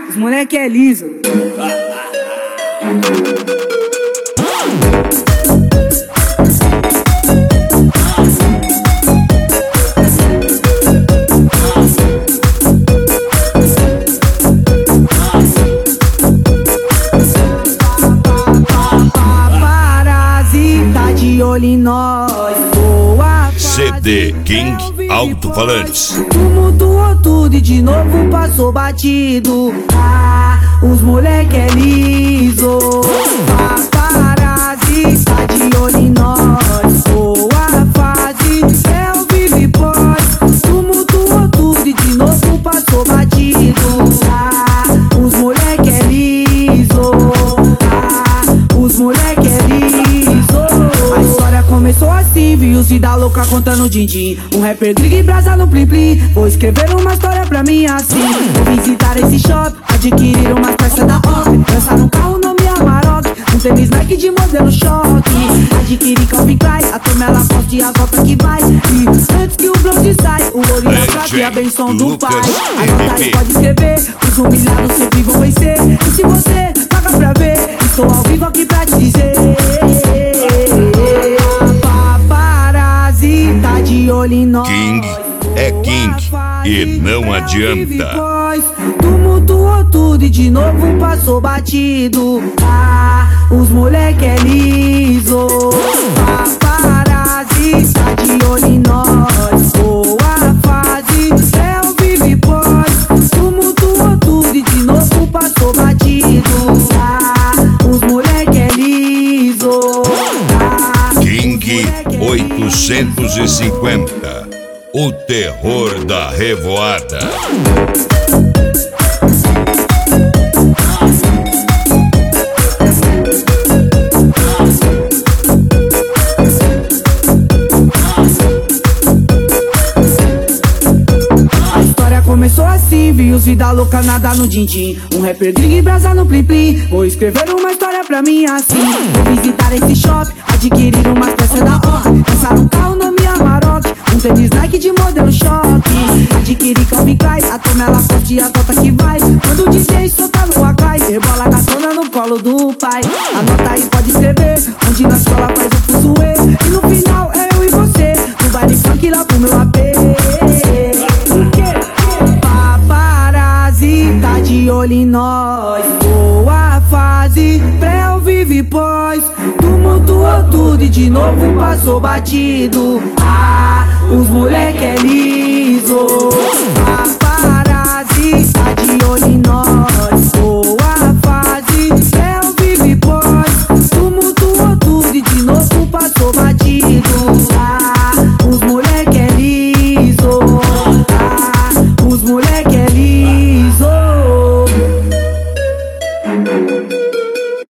Os moleque é liso. Parasita de olho em nós. CD King Alto-Falantes. Tumultuou tudo e de novo passou batido. Os moleque é liso. Parasita de olho em nós. Boa fase, é o vive pós. Tumultuou tudo e de novo passou batido. Os moleque é liso. Os moleque é liso. A história começou assim, viu Vida Louca contando din-din. Um rapper gringo e brasa no plim-plim. Vou escrever uma história pra mim assim. Vou visitar esse shopping, adquirir umas peças da hora. Dançar num carro nome Amarok, um tênis Nike de modelo choque. Adquirir Calvin Klein, a turma ela posta e a volta que vai. E antes que o bronze sai, o ouro e a prata e a benção do pai. Anota aí, pode escrever, os humilhados sempre vão vencer. E se você paga pra ver, estou ao vivo aqui pra te dizer. Parasita de olho em nós. King é King e não adianta. Tumultuou tudo e de novo passou batido. Os moleque é liso. Parasita de olho em nós. Boa fase, é o vive pós. Tumultuou tudo e de novo passou batido. Os moleque é liso. King 850, o terror da revoada. Começou assim, vi os Vida Louca nada no din-din. Um rapper gringo e brasa no plim-plim. Vou escrever uma história pra mim assim. Vou visitar esse shopping, adquirir umas peças da hora. Dançar um carro nome Amarok, um tênis Nike de modelo choque. Adquirir Calvin Klein, a turma ela curte e a volta que vai. Quando o DJ solta no Akai, rebola a gatona no colo do pai. Anota aí, pode escrever, onde na escola faz o fuzuê. E no final é eu e você, no baile funk lá pro meu AP. Parasita de olho em nós. Boa fase, pré ou vive pós. Tumultuou tudo e de novo passou batido. Os moleque é liso. Parasita de olho em nós. Boa fase, pré ou vive pós. Tumultuou tudo e de novo passou batido. Os moleque é liso. Os moleque é liso.